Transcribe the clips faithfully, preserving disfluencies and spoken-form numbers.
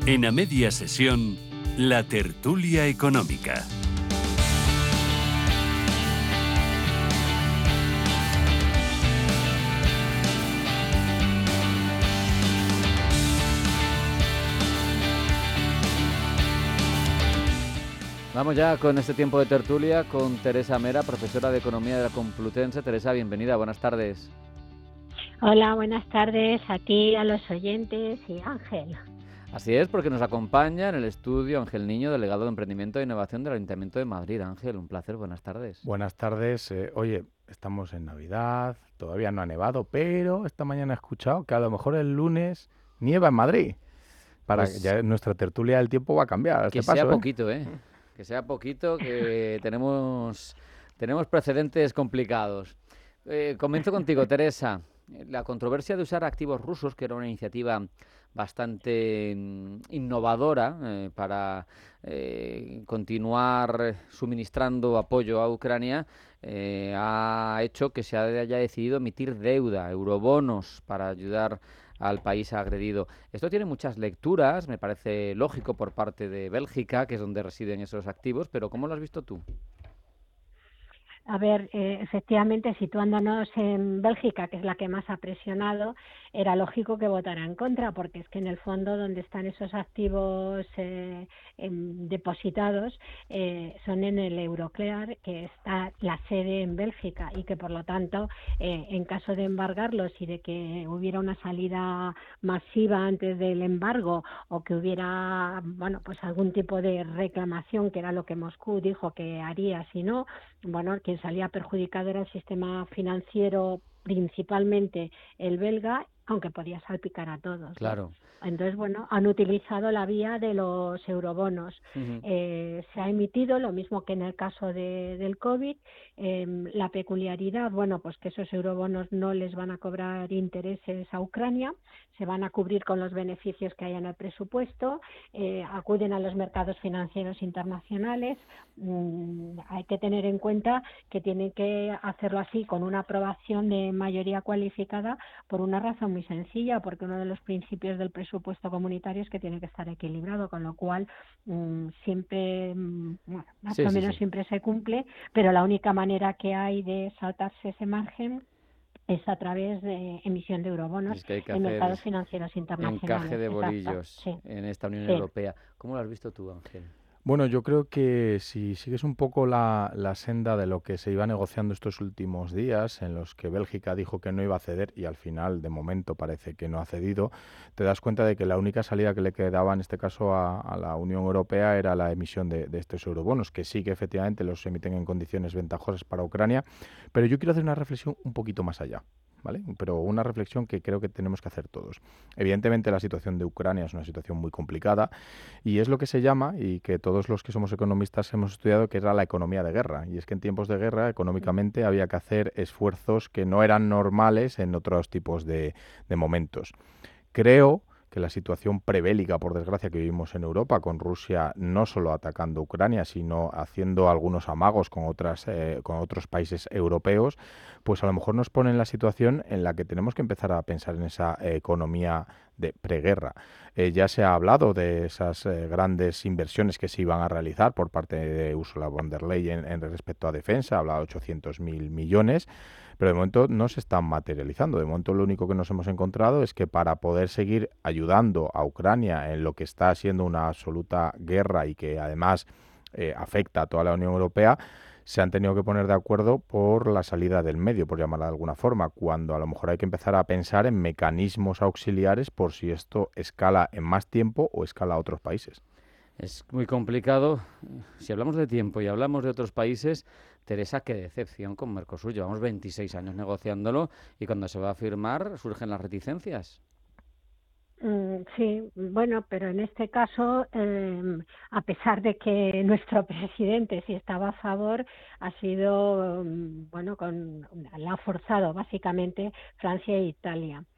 En A Media Sesión, la tertulia económica. Vamos ya con este tiempo de tertulia con Teresa Mera, profesora de Economía de la Complutense. Teresa, bienvenida, buenas tardes. Hola, buenas tardes a ti, a los oyentes y Ángel. Así es, porque nos acompaña en el estudio Ángel Niño, delegado de Emprendimiento e Innovación del Ayuntamiento de Madrid. Ángel, un placer, buenas tardes. Buenas tardes. Eh, oye, estamos en Navidad, todavía no ha nevado, pero esta mañana he escuchado que a lo mejor el lunes nieva en Madrid. Para Pues, ya nuestra tertulia del tiempo va a cambiar a que este sea paso, ¿eh? poquito, ¿eh? Que sea poquito, que tenemos, tenemos precedentes complicados. Eh, comienzo contigo, Teresa. La controversia de usar activos rusos, que era una iniciativa bastante mm, innovadora eh, para eh, continuar suministrando apoyo a Ucrania, eh, ha hecho que se haya decidido emitir deuda, eurobonos, para ayudar al país agredido. Esto tiene muchas lecturas, me parece lógico por parte de Bélgica, que es donde residen esos activos, pero ¿cómo lo has visto tú? A ver, eh, efectivamente, situándonos en Bélgica, que es la que más ha presionado, era lógico que votara en contra, porque es que en el fondo donde están esos activos eh, en, depositados eh, son en el Euroclear, que está la sede en Bélgica, y que por lo tanto, eh, en caso de embargarlos y de que hubiera una salida masiva antes del embargo, o que hubiera, bueno, pues algún tipo de reclamación, que era lo que Moscú dijo que haría si no, bueno, quien salía perjudicado era el sistema financiero, principalmente el belga, aunque podía salpicar a todos, ¿no? Claro. Entonces, bueno, han utilizado la vía de los eurobonos. Uh-huh. Eh, se ha emitido lo mismo que en el caso de, del COVID. Eh, la peculiaridad, bueno, pues que esos eurobonos no les van a cobrar intereses a Ucrania, se van a cubrir con los beneficios que hay en el presupuesto, eh, acuden a los mercados financieros internacionales. Mm, hay que tener en cuenta que tienen que hacerlo así con una aprobación de mayoría cualificada por una razón muy sencilla, porque uno de los principios del presupuesto comunitario es que tiene que estar equilibrado, con lo cual mmm, siempre, mmm, bueno, más Sí, o sí, menos sí. siempre se cumple, pero la única manera que hay de saltarse ese margen es a través de emisión de eurobonos Es que hay que en hacer mercados financieros internacionales. encaje de Exacto, bolillos sí, en esta Unión sí. Europea. ¿Cómo lo has visto tú, Ángel? Bueno, yo creo que si sigues un poco la, la senda de lo que se iba negociando estos últimos días, en los que Bélgica dijo que no iba a ceder y al final, de momento, parece que no ha cedido, te das cuenta de que la única salida que le quedaba en este caso a, a la Unión Europea era la emisión de, de estos eurobonos, que sí que efectivamente los emiten en condiciones ventajosas para Ucrania, pero yo quiero hacer una reflexión un poquito más allá. ¿Vale? Pero una reflexión que creo que tenemos que hacer todos. Evidentemente la situación de Ucrania es una situación muy complicada y es lo que se llama, y que todos los que somos economistas hemos estudiado, que era la economía de guerra. Y es que en tiempos de guerra económicamente había que hacer esfuerzos que no eran normales en otros tipos de, de momentos. Creo que la situación prebélica, por desgracia, que vivimos en Europa, con Rusia no solo atacando Ucrania, sino haciendo algunos amagos con, otras, eh, con otros países europeos, pues a lo mejor nos pone en la situación en la que tenemos que empezar a pensar en esa eh, economía de preguerra. Eh, ya se ha hablado de esas eh, grandes inversiones que se iban a realizar por parte de Ursula von der Leyen en, en respecto a defensa, ha hablado de ochocientos mil millones, pero de momento no se están materializando. De momento lo único que nos hemos encontrado es que para poder seguir ayudando a Ucrania en lo que está siendo una absoluta guerra y que además eh, afecta a toda la Unión Europea, se han tenido que poner de acuerdo por la salida del medio, por llamarla de alguna forma, cuando a lo mejor hay que empezar a pensar en mecanismos auxiliares por si esto escala en más tiempo o escala a otros países. Es muy complicado. Si hablamos de tiempo y hablamos de otros países, Teresa, qué decepción con Mercosur. Llevamos veintiséis años negociándolo y cuando se va a firmar surgen las reticencias. Sí, bueno, pero en este caso, eh, a pesar de que nuestro presidente sí estaba a favor, ha sido, bueno, con la ha forzado básicamente Francia e Italia.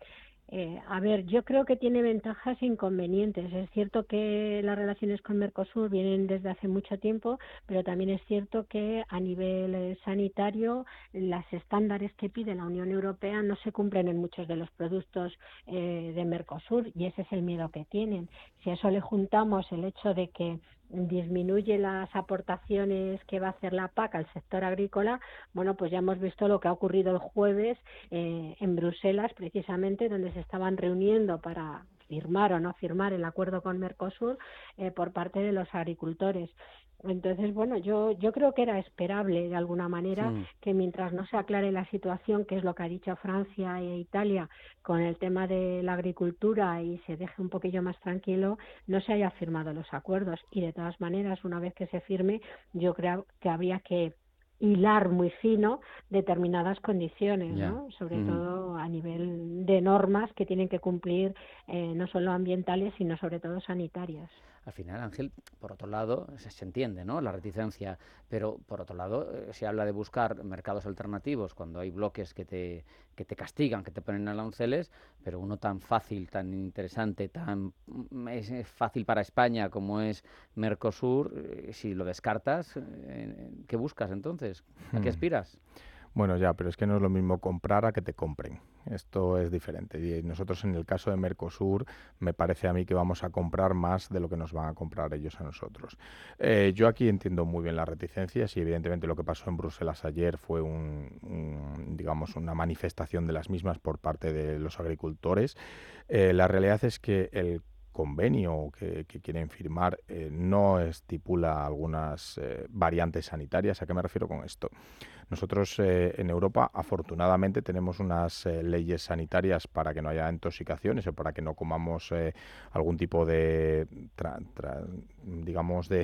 Eh, a ver, yo creo que tiene ventajas e inconvenientes. Es cierto que las relaciones con Mercosur vienen desde hace mucho tiempo, pero también es cierto que a nivel eh, sanitario los estándares que pide la Unión Europea no se cumplen en muchos de los productos eh, de Mercosur, y ese es el miedo que tienen. Si a eso le juntamos el hecho de que disminuye las aportaciones que va a hacer la P A C al sector agrícola, bueno, pues ya hemos visto lo que ha ocurrido el jueves eh, en Bruselas, precisamente, donde se estaban reuniendo para firmar o no firmar el acuerdo con Mercosur eh, por parte de los agricultores. Entonces, bueno, yo yo creo que era esperable de alguna manera Mm. que mientras no se aclare la situación, que es lo que ha dicho Francia e Italia con el tema de la agricultura, y se deje un poquillo más tranquilo, no se haya firmado los acuerdos. Y de todas maneras, una vez que se firme, yo creo que habría que hilar muy fino determinadas condiciones, Ya. ¿no? Sobre Ujú. todo a nivel de normas que tienen que cumplir, eh, no solo ambientales, sino sobre todo sanitarias. Al final, Ángel, por otro lado, se, se entiende, ¿no?, la reticencia, pero por otro lado, eh, se habla de buscar mercados alternativos cuando hay bloques que te, que te castigan, que te ponen aranceles, pero uno tan fácil, tan interesante, tan mm, es, es fácil para España como es Mercosur, eh, si lo descartas, eh, ¿qué buscas entonces? ¿A qué Hmm. aspiras? Bueno, ya, pero es que no es lo mismo comprar a que te compren. Esto es diferente. Y nosotros en el caso de Mercosur, me parece a mí que vamos a comprar más de lo que nos van a comprar ellos a nosotros. Eh, yo aquí entiendo muy bien las reticencias y evidentemente lo que pasó en Bruselas ayer fue un, un, digamos, una manifestación de las mismas por parte de los agricultores. Eh, la realidad es que el convenio que, que quieren firmar eh, no estipula algunas eh, variantes sanitarias. ¿A qué me refiero con esto? Nosotros eh, en Europa, afortunadamente, tenemos unas eh, leyes sanitarias para que no haya intoxicaciones o para que no comamos eh, algún tipo de, tra- tra- digamos, de,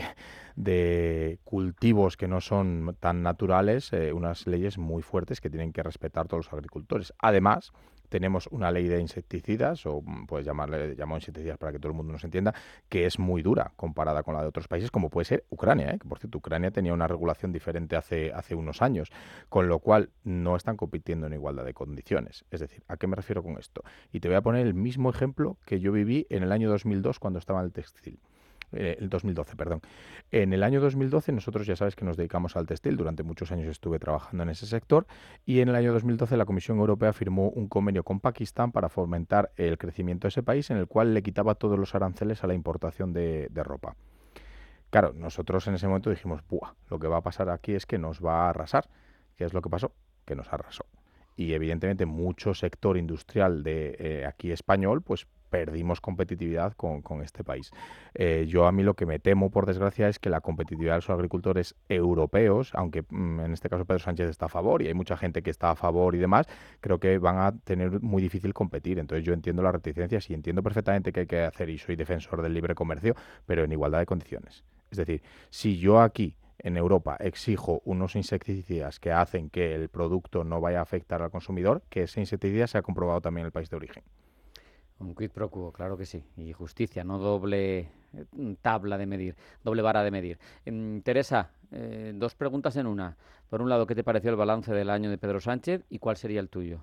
de cultivos que no son tan naturales, eh, unas leyes muy fuertes que tienen que respetar todos los agricultores. Además, tenemos una ley de insecticidas, o mm, puedes llamarle, llamamos insecticidas para que todo el mundo nos entienda, que es muy dura comparada con la de otros países, como puede ser Ucrania, ¿eh? Que por cierto, Ucrania tenía una regulación diferente hace, hace unos años, con lo cual no están compitiendo en igualdad de condiciones. Es decir, ¿a qué me refiero con esto? Y te voy a poner el mismo ejemplo que yo viví en el año dos mil dos cuando estaba en el textil. Eh, el dos mil doce, perdón. En el año dos mil doce nosotros ya sabes que nos dedicamos al textil, durante muchos años estuve trabajando en ese sector y en el año dos mil doce la Comisión Europea firmó un convenio con Pakistán para fomentar el crecimiento de ese país en el cual le quitaba todos los aranceles a la importación de, de ropa. Claro, nosotros en ese momento dijimos, ¡buah! Lo que va a pasar aquí es que nos va a arrasar. ¿Qué es lo que pasó? Que nos arrasó. Y evidentemente mucho sector industrial de eh, aquí español, pues perdimos competitividad con, con este país. Eh, yo a mí lo que me temo, por desgracia, es que la competitividad de los agricultores europeos, aunque mm, en este caso Pedro Sánchez está a favor y hay mucha gente que está a favor y demás, creo que van a tener muy difícil competir. Entonces yo entiendo las reticencias y entiendo perfectamente qué hay que hacer y soy defensor del libre comercio, pero en igualdad de condiciones. Es decir, si yo aquí en Europa exijo unos insecticidas que hacen que el producto no vaya a afectar al consumidor, que ese insecticida sea comprobado también en el país de origen. Un quid pro quo, claro que sí. Y justicia, no doble eh, tabla de medir, doble vara de medir. Em, Teresa, eh, dos preguntas en una. Por un lado, ¿qué te pareció el balance del año de Pedro Sánchez y cuál sería el tuyo?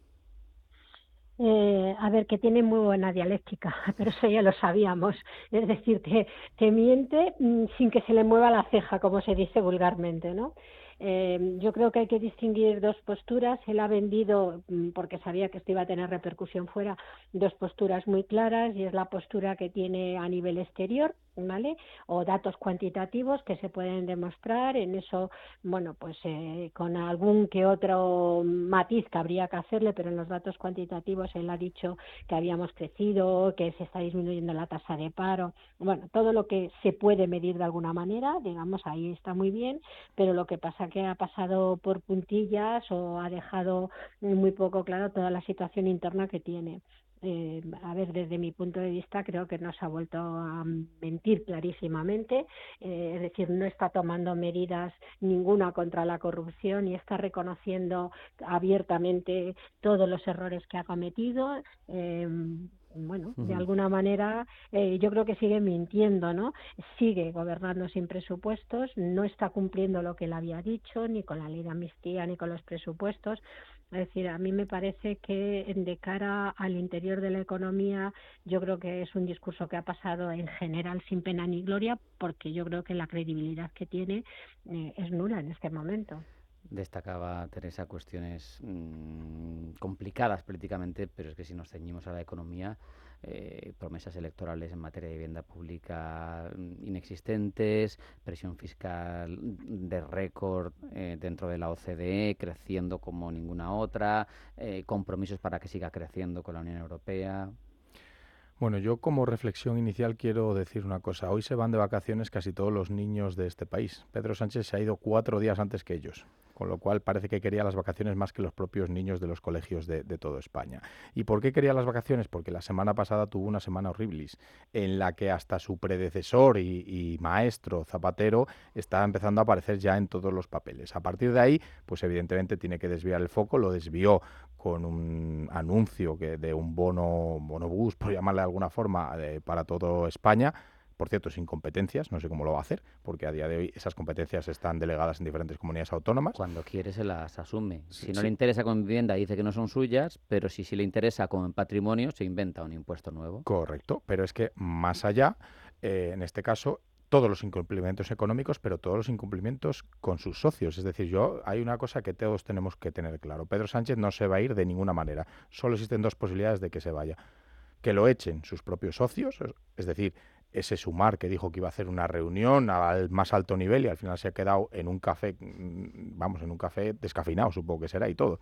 Eh, a ver, que tiene muy buena dialéctica, pero eso ya lo sabíamos. Es decir, que, que miente mm, sin que se le mueva la ceja, como se dice vulgarmente, ¿no? Eh, yo creo que hay que distinguir dos posturas. Él ha vendido, mm, porque sabía que esto iba a tener repercusión fuera, dos posturas muy claras, y es la postura que tiene a nivel exterior, ¿vale? O datos cuantitativos que se pueden demostrar. En eso, bueno, pues eh, con algún que otro matiz que habría que hacerle, pero en los datos cuantitativos él ha dicho que habíamos crecido, que se está disminuyendo la tasa de paro. Bueno, todo lo que se puede medir de alguna manera, digamos, ahí está muy bien, pero lo que pasa que ha pasado por puntillas o ha dejado muy poco claro toda la situación interna que tiene. Eh, a ver, desde mi punto de vista creo que nos ha vuelto a mentir clarísimamente, eh, es decir, no está tomando medidas ninguna contra la corrupción y está reconociendo abiertamente todos los errores que ha cometido. Eh, bueno, de Ujú. alguna manera eh, yo creo que sigue mintiendo, ¿no? Sigue gobernando sin presupuestos, no está cumpliendo lo que él había dicho, ni con la ley de amnistía, ni con los presupuestos. Es decir, a mí me parece que de cara al interior de la economía, yo creo que es un discurso que ha pasado en general sin pena ni gloria, porque yo creo que la credibilidad que tiene eh, es nula en este momento. Destacaba Teresa cuestiones mmm, complicadas políticamente, pero es que si nos ceñimos a la economía, eh, promesas electorales en materia de vivienda pública inexistentes, presión fiscal de récord eh, dentro de la O C D E, creciendo como ninguna otra, eh, compromisos para que siga creciendo con la Unión Europea. Bueno, yo como reflexión inicial quiero decir una cosa. Hoy se van de vacaciones casi todos los niños de este país. Pedro Sánchez se ha ido cuatro días antes que ellos, con lo cual parece que quería las vacaciones más que los propios niños de los colegios de, de toda España. ¿Y por qué quería las vacaciones? Porque la semana pasada tuvo una semana horribilis, en la que hasta su predecesor y, y maestro Zapatero está empezando a aparecer ya en todos los papeles. A partir de ahí, pues evidentemente tiene que desviar el foco, lo desvió con un anuncio que de un bono, bonobús, por llamarle de alguna forma, eh, para toda España. Por cierto, sin competencias, no sé cómo lo va a hacer, porque a día de hoy esas competencias están delegadas en diferentes comunidades autónomas. Cuando quiere se las asume. Si sí, no sí. le interesa como vivienda, dice que no son suyas, pero si sí le interesa como en patrimonio, se inventa un impuesto nuevo. Correcto, pero es que más allá, eh, en este caso, todos los incumplimientos económicos, pero todos los incumplimientos con sus socios. Es decir, yo hay una cosa que todos tenemos que tener claro. Pedro Sánchez no se va a ir de ninguna manera. Solo existen dos posibilidades de que se vaya. Que lo echen sus propios socios, es decir, ese Sumar que dijo que iba a hacer una reunión al más alto nivel y al final se ha quedado en un café, vamos, en un café descafeinado, supongo que será y todo.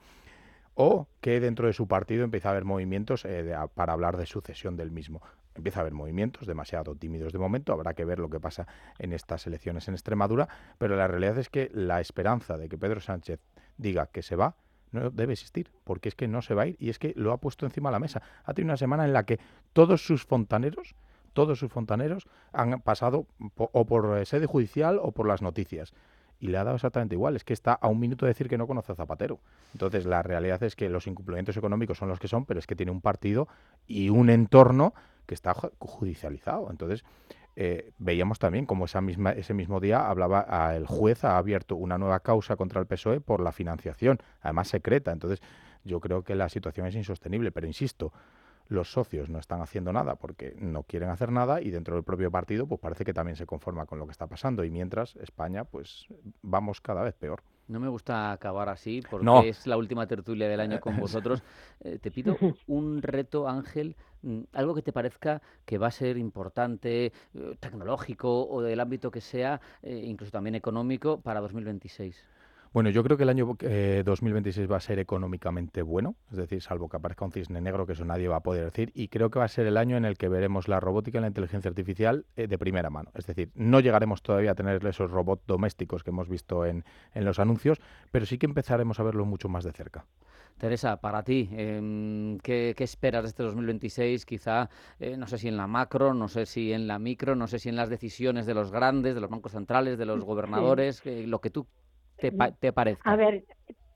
O que dentro de su partido empieza a haber movimientos eh, de, a, para hablar de sucesión del mismo. Empieza a haber movimientos demasiado tímidos de momento, habrá que ver lo que pasa en estas elecciones en Extremadura, pero la realidad es que la esperanza de que Pedro Sánchez diga que se va no debe existir, porque es que no se va a ir y es que lo ha puesto encima de la mesa. Ha tenido una semana en la que todos sus fontaneros, todos sus fontaneros han pasado po, o por sede judicial o por las noticias. Y le ha dado exactamente igual, es que está a un minuto de decir que no conoce a Zapatero. Entonces la realidad es que los incumplimientos económicos son los que son, pero es que tiene un partido y un entorno que está judicializado. Entonces eh, veíamos también como esa misma, ese mismo día hablaba a, el juez ha abierto una nueva causa contra el P S O E por la financiación, además secreta. Entonces yo creo que la situación es insostenible, pero insisto, los socios no están haciendo nada porque no quieren hacer nada y dentro del propio partido pues parece que también se conforma con lo que está pasando y mientras España pues vamos cada vez peor. No me gusta acabar así porque no. es la última tertulia del año con vosotros. Eh, te pido un reto, Ángel, algo que te parezca que va a ser importante, eh, tecnológico o del ámbito que sea, eh, incluso también económico, para dos mil veintiséis. Bueno, yo creo que el año eh, dos mil veintiséis va a ser económicamente bueno, es decir, salvo que aparezca un cisne negro, que eso nadie va a poder decir, y creo que va a ser el año en el que veremos la robótica y la inteligencia artificial eh, de primera mano. Es decir, no llegaremos todavía a tener esos robots domésticos que hemos visto en, en los anuncios, pero sí que empezaremos a verlo mucho más de cerca. Teresa, para ti, eh, ¿qué, ¿qué esperas de este dos mil veintiséis? Quizá, eh, no sé si en la macro, no sé si en la micro, no sé si en las decisiones de los grandes, de los bancos centrales, de los gobernadores, sí. eh, lo que tú te, pa te parezca. A ver,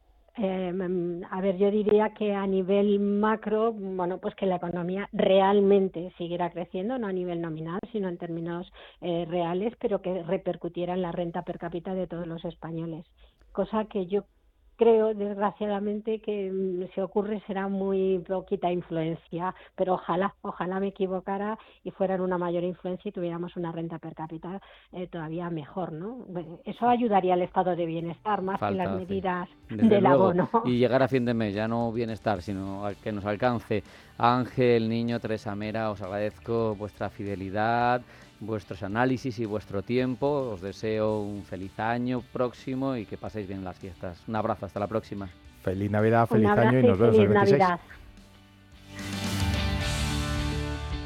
eh, a ver, yo diría que a nivel macro, bueno, pues que la economía realmente siguiera creciendo, no a nivel nominal, sino en términos eh, reales, pero que repercutiera en la renta per cápita de todos los españoles. Cosa que yo creo, desgraciadamente, que si ocurre será muy poquita influencia, pero ojalá, ojalá me equivocara y fueran una mayor influencia y tuviéramos una renta per cápita eh, todavía mejor, ¿no? Eso ayudaría al estado de bienestar más Falta que las hace. medidas Desde del luego. abono. Y llegar a fin de mes, ya no bienestar, sino a que nos alcance. Ángel, Niño, Teresa Mera, os agradezco vuestra fidelidad, vuestros análisis y vuestro tiempo. Os deseo un feliz año próximo y que paséis bien las fiestas. Un abrazo, hasta la próxima. Feliz Navidad, feliz Un abrazo año y nos vemos el feliz veintiséis. Navidad.